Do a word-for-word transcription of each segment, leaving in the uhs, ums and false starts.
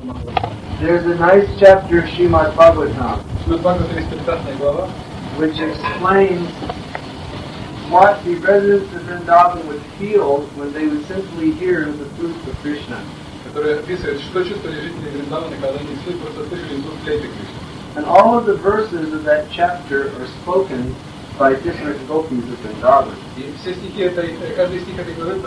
There's a nice chapter of Srimad Bhagavatam Шримад Бхагаватам есть прекрасная глава, which explains what the residents of Vrindavan would feel when they would simply hear the flute of Krishna. которая описывает, что чувствовали жители Вриндавана, когда они просто слышали звук флейты Кришны. And all of the verses of that chapter are spoken by different gopis of Vrindavan. И все стихи этой, каждый стих этой главы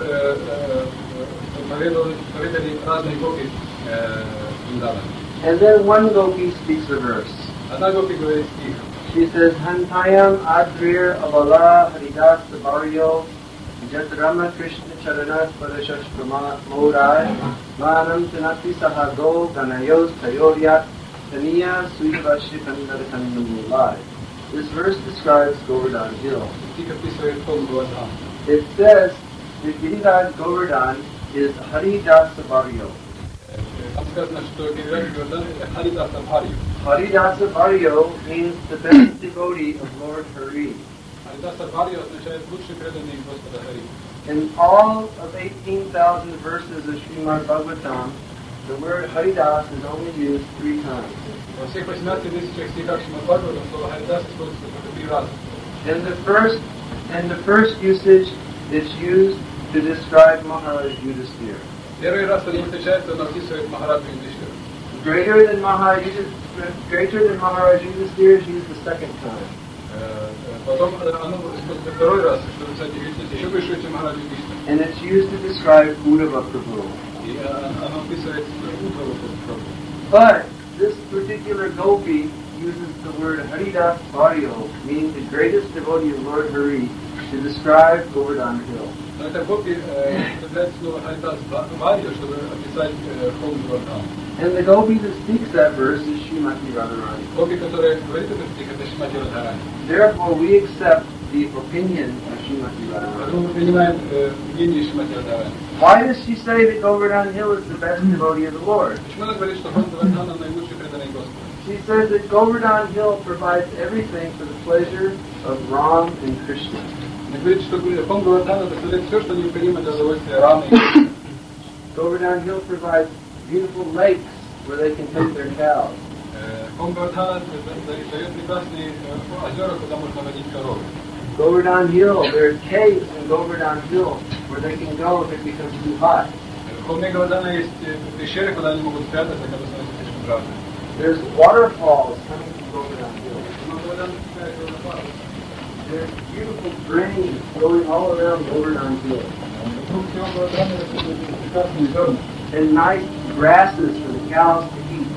поведали разные гопи Вриндавана. And then one gopi speaks a verse. Одна гопи говорит стих. She says, Hantayam Adrir Avala Haridas Tabaryo Jat Rama Krishna Charanas Parashash Brahma Morai Manam Tanati Sahago Ganayos Tayoryat Taniya Suivashri Kandarakandamulai. This verse describes Govardhan Hill. Стих описывает холм Говардхан. It says that Giriraj Govardhan is Haridas Tabaryo. Там сказано, что Гирирaj Говардхан это Харидаса Бхарью. Haridasa Bharyo means the best devotee of Lord Hari. Харидаса Бхарью означает лучший преданный Господа Хари. In all of eighteen thousand verses of Srimad Bhagavatam, the word Haridas is only used three times. Во всех восемнадцати тысячах стихах Шримад Бхагаватам слово Харидас используется только три раза. In the first, in the first usage, it's used to describe Maharaj Yudhisthira. Первый раз оно встречается, оно описывает Махараджу Юдхишthira. Greater than Maharaj Yudhisthira, greater than Maharaj Yudhisthira is used the second time. Потом оно используется второй раз, чтобы писать личность еще выше, чем Махараджа Юдхишthira. And it's used to describe Uddhava Prabhu. И оно описывает Уddhава Прабху. But this particular gopi uses the word Haridas Bharyo, meaning the greatest devotee of Lord Hari, to describe Govardhan Hill. Но это гопи употребляет слово Харидас Бхарью, чтобы описать холм Говардхан. And the gopi that speaks that verse is Srimati Radharani. Гопи, которая говорит этот стих, это Шримати Радхарани. Therefore, we accept the opinion of Srimati Radharani. Поэтому мы принимаем мнение Шримати Радхарани. Why does she say that Govardhan Hill is the best devotee of the Lord? Почему она говорит, что холм Говардхана наилучший преданный Господу? She says that Govardhan Hill provides everything for the pleasure of Ram and Krishna. Она говорит, что холм Говардхана доставляет все, что необходимо для удовольствия Рамы и Кришны. Govardhan Hill provides beautiful lakes where they can take their cows. Холм Говардхана дает прекрасные озера, куда можно водить коровы. Govardhan Hill, there are caves in Govardhan Hill where they can go if it becomes too hot. В холме Говардхана есть пещеры, куда они могут спрятаться, когда становится слишком жарко. There's waterfalls coming from Govardhan Hill. There's beautiful drains flowing all around Govardhan Hill. And nice grasses for the cows to eat.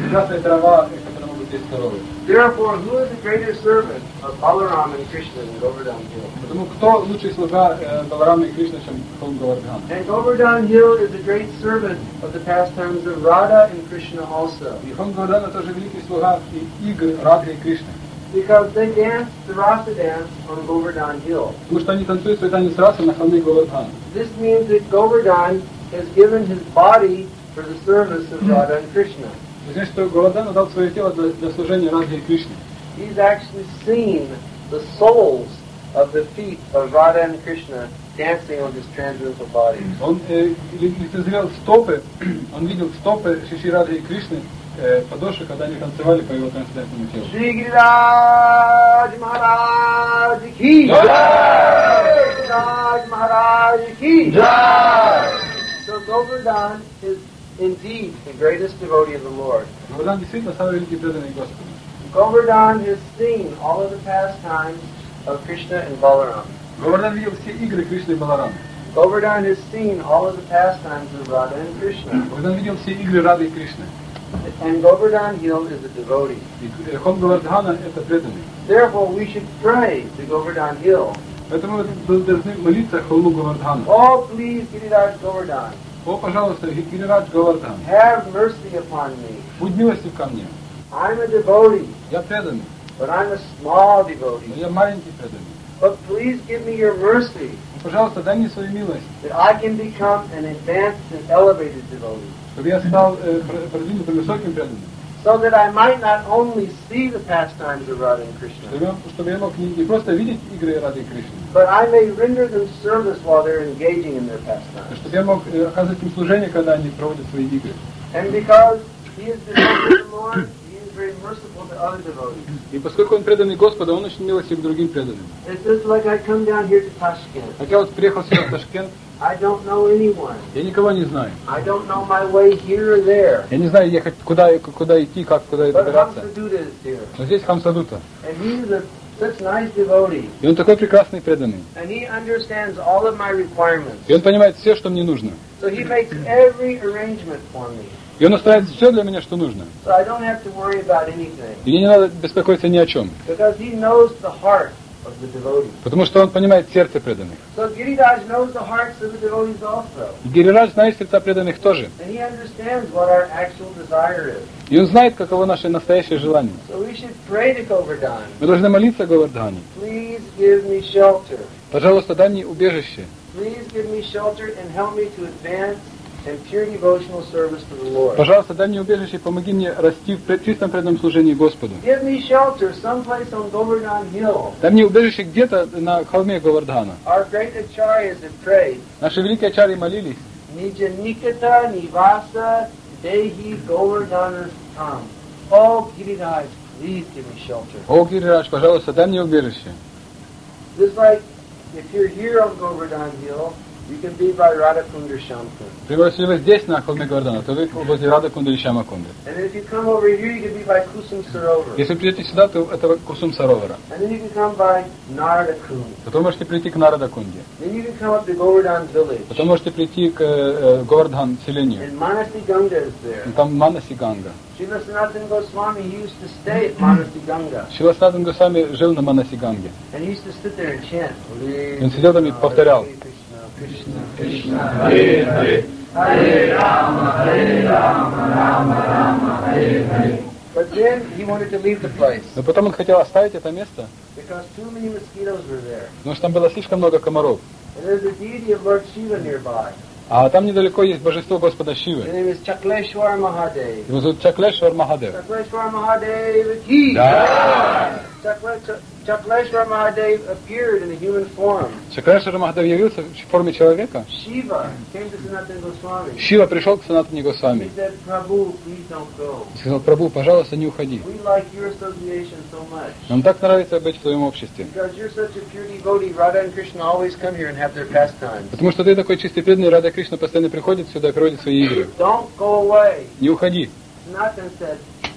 Therefore, who is the greater servant of Balaram and Krishna in Govardhan Hill? Потому кто лучший слуга Баларама и Кришны, чем холм Говардхан? And Govardhan Hill is a great servant of the pastimes of Radha and Krishna also. И холм Говардхана тоже великий слуга и игр Радхи и Кришны. Because they dance the Rasa dance on Govardhan Hill. Потому что они танцуют свой танец расы на холме Говардхана. This means that Govardhan has given his body for the service of Radha and Krishna. Значит, что Говардхан дал свое тело для, для служения Радхи и Кришны. He's actually seen the soles of the feet of Radha and Krishna dancing on his transcendental bodies. Он э, лицезрел стопы, он видел стопы Шиши Радхи и Кришны, э, подошвы, когда они танцевали по его трансцендентному телу. Shri Giriraj Maharaj Ki Jai! Giriraj Maharaj Ki Jai! So Govardhan is indeed the greatest devotee of the Lord. Говардхан действительно самый великий преданный Господу. Govardhan has seen all of the pastimes of Krishna and Balaram. Говардхан видел все игры Кришны и Баларама. Govardhan has seen all of the pastimes of Radha and Krishna. Говардхан видел все игры Рады и Кришны. And Govardhan Hill is a devotee. И холм Говардхана это преданный. Therefore, we should pray to Govardhan Hill. Поэтому мы должны молиться холму Говардхану. Oh, please, Giriraj Govardhan, О, пожалуйста, Гирирадж Говардхан, have mercy upon me. будь милостив ко мне. I'm a devotee, Я преданный, but I'm a small но devotee. я маленький преданный. But please give me your mercy Пожалуйста, дай мне свою милость, that I can become an advanced and elevated devotee, чтобы я стал э, продвинутым высоким преданным. so that I might not only see the pastimes of Radha and Krishna, Чтобы я, чтобы я мог не, не просто видеть игры Рады и Кришны, but I may render them service while they're engaging in their но pastimes. чтобы я мог э, оказывать им служение, когда они проводят свои игры. And because he is devoted to the Lord, he is very merciful to other devotees. И поскольку он преданный Господу, он очень милостив к другим преданным. It's just like I come down here to Tashkent. Как я вот приехал сюда в Ташкент, I don't know anyone. я никого не знаю. I don't know my way here or there. Я не знаю, ехать куда, куда идти, как куда But добираться. Hamsaduta is here. Но здесь Хамсадута. And he is a, such nice devotee. И он такой прекрасный преданный. And he understands all of my requirements. И он понимает все, что мне нужно. So he makes every arrangement for me. И он устраивает все для меня, что нужно. So I don't have to worry about anything. И мне не надо беспокоиться ни о чем. Because he knows the heart of the devotee. Потому что он понимает сердце преданных. So Giridhar knows the hearts of the devotees also. И Гирирадж знает сердца преданных тоже. And he understands what our actual desire is. И он знает, каково наше настоящее желание. So we should pray to Govardhan. Мы должны молиться Говардхане. Please give me shelter. Пожалуйста, дай мне убежище. Please give me shelter and help me to advance in pure devotional service to the Lord. Пожалуйста, дай мне убежище и помоги мне расти в пред- чистом преданном служении Господу. Give me shelter someplace on Govardhan Hill. Дай мне убежище где-то на холме Говардхана. Our great acharyas have prayed. Наши великие ачарьи молились. Nija Nikata Nivasa Dehi Govardhana Tam. Oh, Giridhar, please give me shelter. О, Гирирадж, пожалуйста, дай мне убежище. Just like if you're here on Govardhan Hill, you can be by Radhakunda Shamkund. Например, если вы здесь на холме Говардхана, то вы возле Радхакунды или Шьямакунды. And then if you come over here, you can be by Kusum Sarovar. Если вы придете сюда, то это Кусум Саровара. And then you can come by Narada Kund. Потом можете прийти к Нарадакунде. Then you can come up to Govardhan village. Потом можете прийти к э, Говардхан селению. And Manasi Ganga is there. Там Манаси Ганга. Srila Sanatana Goswami, he used to stay at Manasi Ganga. Шрила Санатан Госвами жил на Манаси Ганге. And he used to sit there and chant. Он сидел там и повторял. Krishna, Krishna, Hare Hare, Hare Rama, Hare Rama, Rama Rama, Hare Hare. But then he wanted to leave the place Но потом он хотел оставить это место, because too many mosquitoes were there. потому что там было слишком много комаров. And there's a deity of Lord Shiva nearby. А там недалеко есть божество Господа His Шивы. name is Chakleshwar Mahadev. Его зовут Чаклешвар Махадев. Chakleshwar Mahadev ki. Да. Chakle- Chakleshwar Mahadev appeared in a human form. Чаклешвар Махадев явился в форме человека. Shiva came to Sanatana Goswami. Шива пришел к Санатане He Госвами. said, Prabhu, please don't go. И сказал: Прабху, пожалуйста, не уходи. We like your association so much. Нам так нравится быть в твоем обществе. Because you're such a pure devotee, Radha and Krishna always come here and have their pastimes. Потому что ты такой чистый преданный, Рада Кришна постоянно приходит сюда и проводит свои игры. Don't go away. Не уходи. Sanatana said,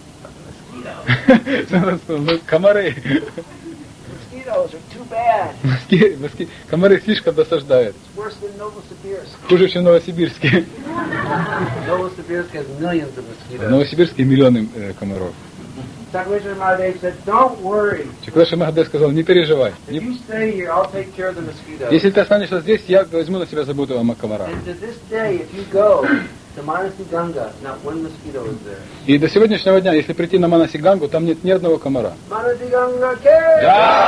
mosquitoes. Комары. Mosquitoes are too bad. Моски- моски- Комары слишком досаждают. It's worse than Novosibirsk. Хуже, чем в Новосибирске. Novosibirsk has millions of В mosquitoes. Новосибирске миллионы э, комаров. Chakleshwar Mahadev said, don't worry. Чаклеша Махадев сказал: не переживай. If Не- you stay here, I'll take care of the mosquitoes. Если ты останешься здесь, я возьму на себя заботу о комарах. And to this day, if you go to Manasi Ganga, not one mosquito is there. И до сегодняшнего дня, если прийти на Манаси Гангу, там нет ни одного комара. Manasi Ganga ke!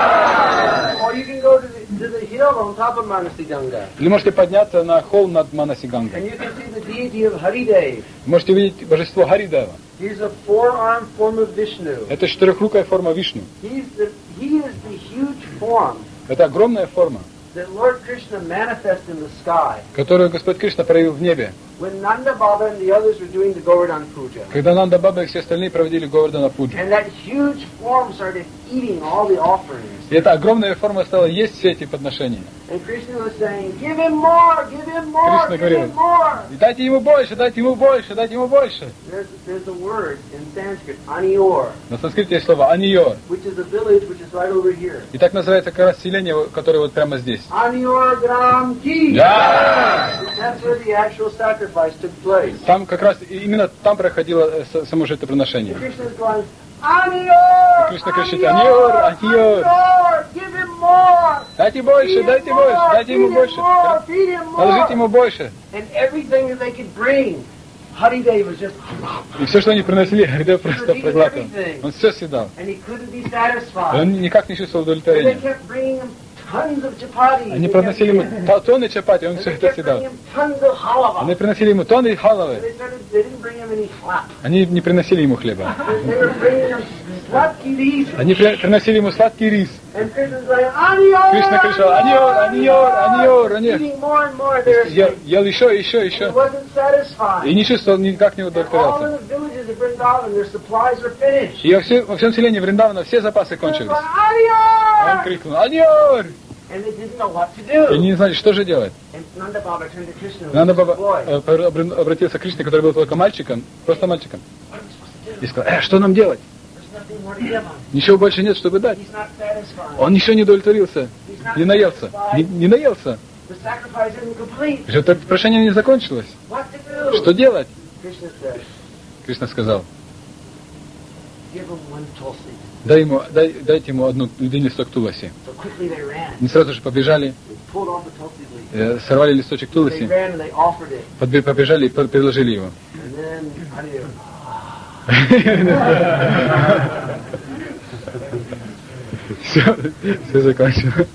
Да! Or you can go to the, to the hill on top of Manasi Ganga. Или можете подняться на холм над Манаси And Гангой. you can see the deity of Haridev. Можете увидеть божество Харидева. He's a four-armed form of Vishnu. Это четырехрукая форма Вишну. He's the, he is the huge form Это огромная форма, that Lord Krishna manifests in the sky. которую Господь Кришна проявил в небе. When Nanda Baba and the others were doing the Govardhan Puja. Когда Нанда Баба и все остальные проводили Говардхана Пуджу. And that huge form started eating all the offerings. И эта огромная форма стала есть все эти подношения. And Krishna was saying, give him more, give him more, Krishna give говорил: him more. И дайте ему больше, дайте ему больше, дайте ему больше. There's, there's a word in Sanskrit, Anior, На санскрите есть слово «аниор». which is a village which is right over here. И так называется как раз селение, которое вот прямо здесь. Anior Gram Ki. Да! That's where the actual sacrifice took place. Там как раз, и именно там проходило э, с- само жертвоприношение. Krishna is going, Anior! Krishna кричит: «Аниор, Аниор! Anior! Give him more! Дайте Feed больше, him дайте more! больше, дайте Feed ему him больше. more! Feed him Положите more! ему больше». And everything that they could bring, Haridev was just, И все, что они приносили, Харидев просто проглатывал. Он все съедал. and he couldn't be И satisfied. он никак не чувствовал So they удовлетворения. kept bringing him tons of chapatis. Они They приносили kept ему bringing- то- тонны чапати, он and все they это kept съедал. bringing him tons of halava. Они приносили ему тонны And халавы. they started, they didn't bring him any flap. Они не приносили ему хлеба. They were bringing him slatki ris. Они при- приносили ему сладкий рис. And Krishna's like, Anior! Кришна кричал: Аниор, Аниор, Аниор, Аниор. Eating more and more there. Ел, ел еще, еще, He еще. wasn't satisfied. И не чувствовал, никак не And all удовлетворялся. in the villages of Vrindavan, their supplies were finished. И во, все, во всем селении Вриндавана все запасы кончились. Like, А он Anior! крикнул: Аниор! And they didn't know what to И do. они не знали, что же делать. And Nanda Baba turned to Krishna. Нанда who was Баба a boy. э, пор- обр- обратился к Кришне, который был только мальчиком, просто мальчиком, What are we supposed to do? и сказал: э, что нам делать? There's nothing more to give him. Ничего больше нет, чтобы дать. He's not satisfied. Он еще не удовлетворился, He's not не наелся, не, satisfied. не наелся. The sacrifice isn't complete. Жертвоприношение не закончилось. What to do? Что делать? Krishna said, Кришна сказал: give him one tulsi. дай ему, дай, дайте ему одну один листок туласи. So quickly they ran. Они сразу же побежали, They pulled off the tulsi leaf. э, сорвали листочек They туласи, ran and they offered it. подбе- побежали и под- предложили его. And then, how do you? Все, все закончилось.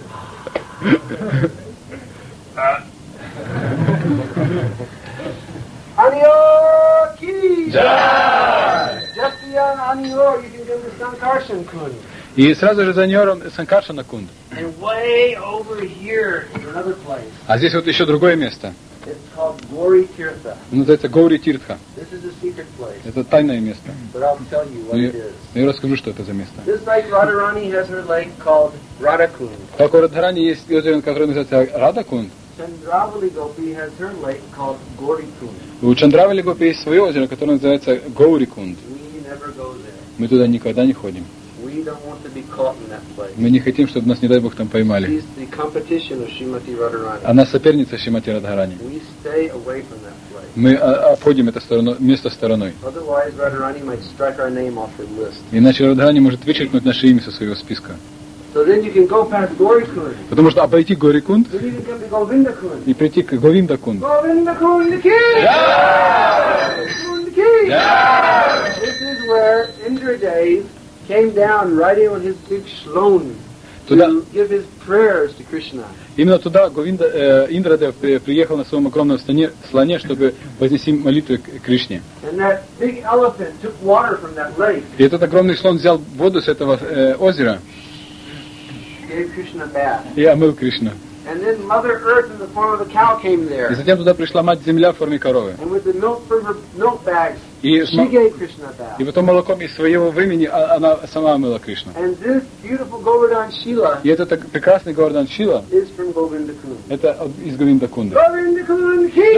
Anior ki! Just beyond Anior, you can go to Sankarshan Kund. И сразу же за Ниором Санкаршана Кунд. And way over here is another place. А здесь вот еще другое место. It's called Gauri Tirtha. Называется Гаури Тиртха. This is a secret place, Это тайное место. but I'll tell you what Но я, it is. но я расскажу, что это за место. Just like Radharani has her lake called Radhakund, Как у Радхарани есть озеро, которое называется Радакунд, Chandravali Gopi has her lake called Gaurikund. у Чандравали Гопи есть свое озеро, которое называется Гаурикунд. We never go there. Мы туда никогда не ходим. We don't want to be caught in that place. Мы не хотим, чтобы нас, не дай Бог, там поймали. She's the competition of Srimati Radharani. Она соперница Шримати Радхарани. We stay away from that place. Мы а, обходим это стороно, место стороной. Otherwise, Radharani might strike our name off her list. Иначе Радхарани может вычеркнуть наше имя со своего списка. So then you can go past Gaurikund. Потому что обойти Горикунд Then you can come to Govindakund. и прийти к Говиндакунд. Govindakund ki! Govindakund ki! This is where Indradev came down riding on his big shlon Туда, to give his prayers to Krishna. именно туда Говинда, э, Индрадев при- приехал на своем огромном слоне, слоне, чтобы вознести молитву к Кришне. And that big elephant took water from that lake, И этот огромный слон взял воду с этого э, озера gave Krishna a bath. и омыл Кришну. And then Mother Earth in the form of a cow came И there. затем туда пришла мать-земля в форме коровы. And with the milk from her milk bags, И, с she мо- gave Krishna a bath. и потом молоком из своего времени а- она сама омыла Кришну. And this beautiful Govardhan Shila И этот так- прекрасный Гордан Шила, is from Govindakund. это от- из Говиндакунда. Govindakund ki!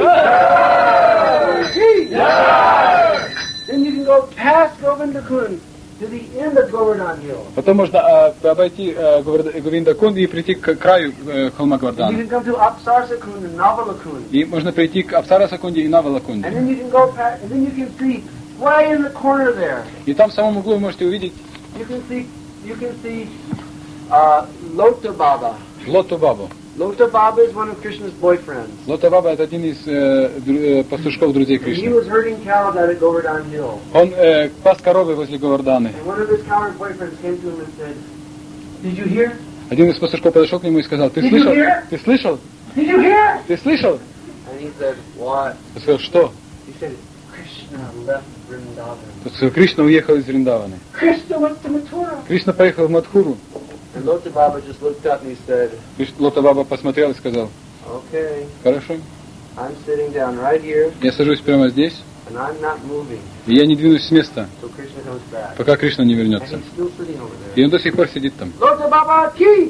Ki! Then you can go past Govindakund to the end of Govardhan Hill. Потом можно а, обойти а, Говард- Говиндакунд и прийти к краю э, холма And Гвардана. you can come to Apsarsakund and Navalakund. И можно прийти к Апсарасакунде и Навалакунде. And then you can go past, and then you can see way in the corner there. И там в самом углу вы можете увидеть You can see, you can see uh, Lota Baba. Лоту Бабу. Lota Baba is one of Krishna's boyfriends. Лота Баба это один из э, дру- э, пастушков друзей And he Кришны. was herding cows out at Govardhan Hill. Он э, пас коровы возле Говарданы. And one of his cow boyfriends came to him and said, "Did you hear? Один из пастушков подошел к нему и сказал: ты Did you слышал? hear? Ты слышал? Did you hear?" Ты слышал? And he said, "What?" Он сказал: что? He said, "Krishna left Vrindavan. Он сказал: Кришна уехал из Вриндаваны. Krishna went to Mathura." Кришна поехал в Мадхуру. And Lota Baba just looked up and he said, Криш- Лота Баба посмотрел и сказал: "Okay, хорошо, I'm sitting down right here, я сажусь прямо здесь, and I'm not moving и я не двинусь с места, till Krishna comes back." пока Кришна не And вернется. he's still sitting over И there. он до сих пор сидит там. Lota Baba ki!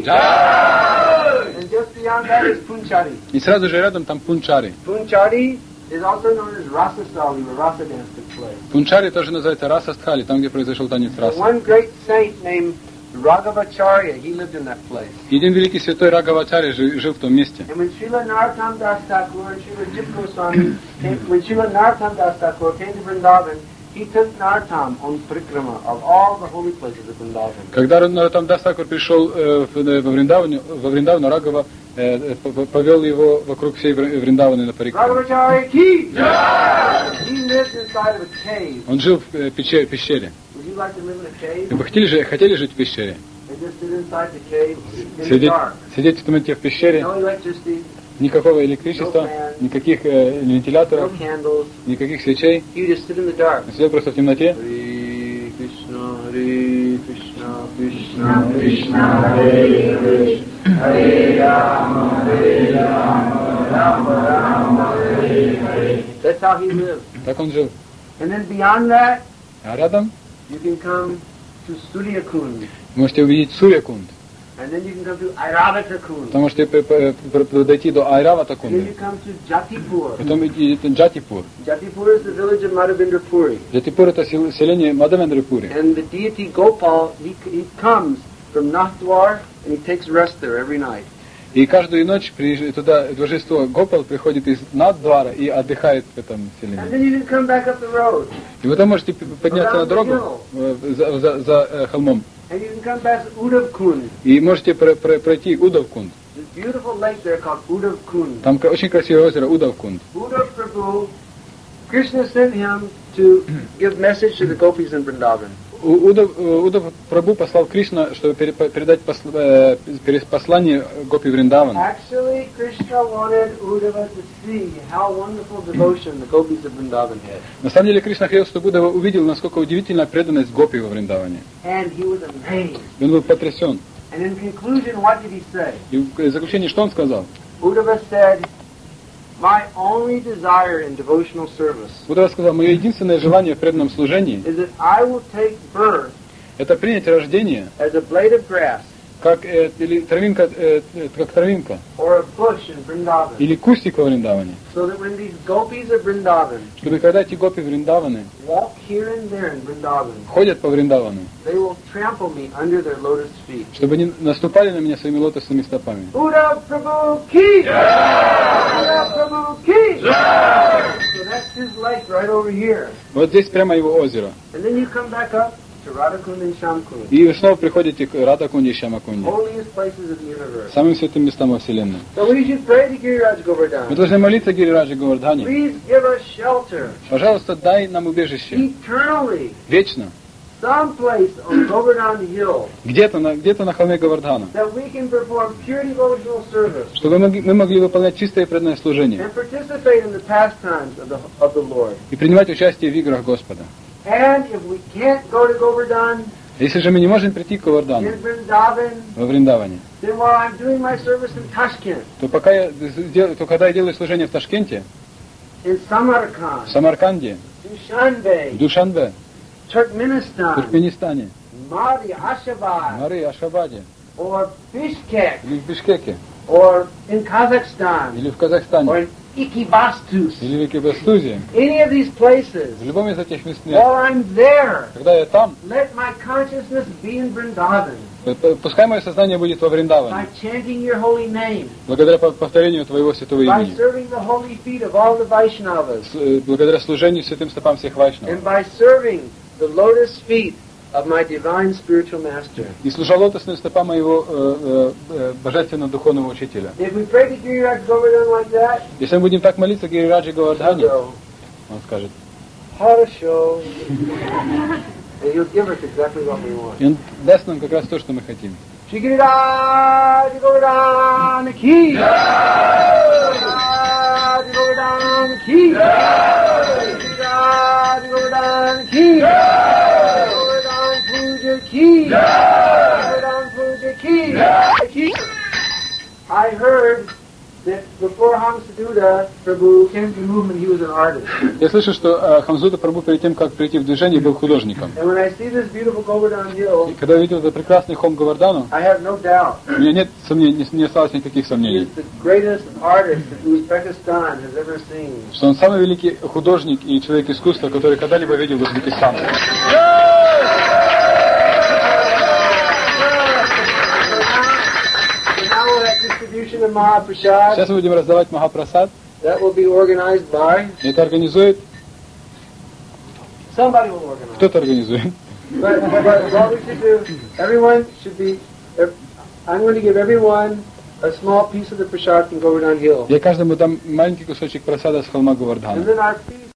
And just beyond that is Punchari. И сразу же рядом там Пунчари. Punchari is also known as Rasasali, where Rasa dance took place. Пунчари тоже называется Расастхали, там, где произошел танец раса. One great saint named Raghavacharya, he lived in that place. Един великий святой Рагавачари жи- жил в том месте. And when Srila Narottam Das Thakur and Srila Jit Goswami came, when Srila Narottam Das Thakur came to Vrindavan, he took Narottam on Prikrama of all the holy places of Vrindavan. Когда Наротам Дас Такур пришел э, в- э, во Вриндавну, во Вриндавну, Рагава э, п- п- повел его вокруг всей Ври- Вриндаваны на парикмахер. Raghavacharya ki! He lived inside of a cave. Он жил в э, пече- пещере. Would you like to live in a cave? Вы бы хотели, жи- хотели жить в пещере? And just sit inside the cave in the Сидеть, dark. сидеть в темноте в пещере, No electricity, никакого электричества, никаких э, no вентиляторов, candles. никаких свечей. You just sit in the dark. Сидел просто в темноте. Hare Krishna, Hare Krishna, Krishna Krishna, Hare Hare, Hare Rama, Hare Rama, Rama Rama, Hare Hare. That's how he lived. Так он жил. And then beyond that, А рядом you can come to Suryakund. можете увидеть Сурьякунд. And then you can come to Airavata-kund. Потом можете дойти до And then Айравата-кунды. you come to Jatipur. Потом идите Джатипур. Jatipur is the village of Madhavendra Puri. Джатипур это сел- селение Мадавендрапури. And the deity Gopal, he, he comes from Nathdwar and he takes rest there every night. И каждую ночь приезж- туда божество Гопал приходит из Наддвара и отдыхает в этом And селении. then you can come back up the road. И вы там можете п- подняться на дорогу э, за, за- за, э, холмом. And you can come past Uddhav-kund. И можете про- про- пройти Удавкунд. There's a beautiful lake there called Uddhav-kund. Там к- очень красивое озеро Удавкунд. Uddhav Prabhu, Krishna sent him to give message to the gopis in Vrindavan. У- Удав, э, Удав Прабху послал Кришна, чтобы пере- передать посл- э, перес- послание Гопи Вриндаван. Actually, Krishna wanted Uddhava to see how wonderful devotion the gopis of Vrindavan had. На самом деле Кришна хотел, чтобы Удава увидел, насколько удивительна преданность Гопи во Вриндаване. And he was amazed. И он был потрясен. And in conclusion, what did he say? И в заключение что он сказал? Uddhava said, my only desire in devotional service Удава сказал, мое единственное желание в преданном служении is that I will take birth – это принять рождение, as a blade of grass как, э, или травинка, э, э, как травинка, or a bush in Vrindavan, или кустик во Вриндаване. so that when these gopis of Vrindavan Чтобы когда эти Гопи Вриндаваны walk here and there in Vrindavan, ходят по Вриндавану, they will trample me under their lotus feet. чтобы они наступали на меня своими лотосными стопами. Uddhav Prabhu ki! Uddhav Prabhu ki! So that's his lake right over here. Вот здесь прямо его озеро. And then you come back up to Radhakund and Shamkund, И вы снова приходите к Радакунде и Шамакунде, holiest places of the universe. самым святым местам во Вселенной. So we should pray to Giriraj Мы Govardhan. должны молиться Гирираджи Говардхане. Please give us shelter Пожалуйста, дай нам убежище. eternally, Вечно. someplace on Govardhan Hill, Где-то на, где-то на холме Говардхана. that we can perform pure devotional service Чтобы мы могли, мы могли выполнять чистое и преданное служение. and participate in the pastimes of the, of the Lord. И принимать участие в играх Господа. And if we can't go to Govardhan, Если же мы не можем прийти к Говардану, in Vrindavan, во Вриндаване, then while I'm doing my service in Tashkent, то, пока я, дел- то когда я делаю служение в Ташкенте, in в Samarkand, Самарканде, в Dushanbe, Душанбе, в Turkmenistan, Туркменистане, Madi, Ashabad, Мари, Ашхабаде, or Bishkek, или в Бишкеке, or in Kazakhstan, или в or Казахстане, in Ikibastus, или в Экибастузе, any of these places, в любом из этих мест, while I'm there, когда я там, let my consciousness be in Vrindavan п- пускай мое сознание будет во by Вриндаване, chanting your holy name, благодаря по- повторению Твоего святого by имени, serving the holy feet of all the Vaishnavas, с- э, благодаря служению святым стопам всех вайшнавов, and by serving the lotus feet of my divine spiritual master. и служа лотосным стопам моего э, э, э, божественного духовного учителя. If we pray to Giriraj Govardhan like that, Если мы будем так молиться Гирираджи Говардхане, so, он скажет, Harasho, and he'll give us exactly what we want. и он даст нам как раз то, что мы хотим. Shri Giriraj Govardhan ki! Giriraj Govardhan ki! Giriraj Govardhan ki! Govardhan Puja ki! Govardhan Puja ki! I heard that before Hamsaduta Prabhu came to the movement, he was an artist. Я слышу, что э, Хамсута Прабху перед тем, как прийти в движение, был художником. And when I see this beautiful Govardhan hill, И когда я видел этот прекрасный холм Говардану, I have no doubt у меня нет сомнений, не, не осталось никаких he сомнений, is the greatest artist that Uzbekistan has ever seen. что он самый великий художник и человек искусства, который когда-либо видел в Узбекистане. Distribution of Mahaprasad. Сейчас мы будем раздавать Махапрасад. That will be organized by Это организует, somebody will organize. кто-то организует. But, but what we should do, everyone should be. I'm going to give everyone a small piece of the prasad from Govardhan Hill, Я каждому дам маленький кусочек просада с холма and Говардхана. then our feet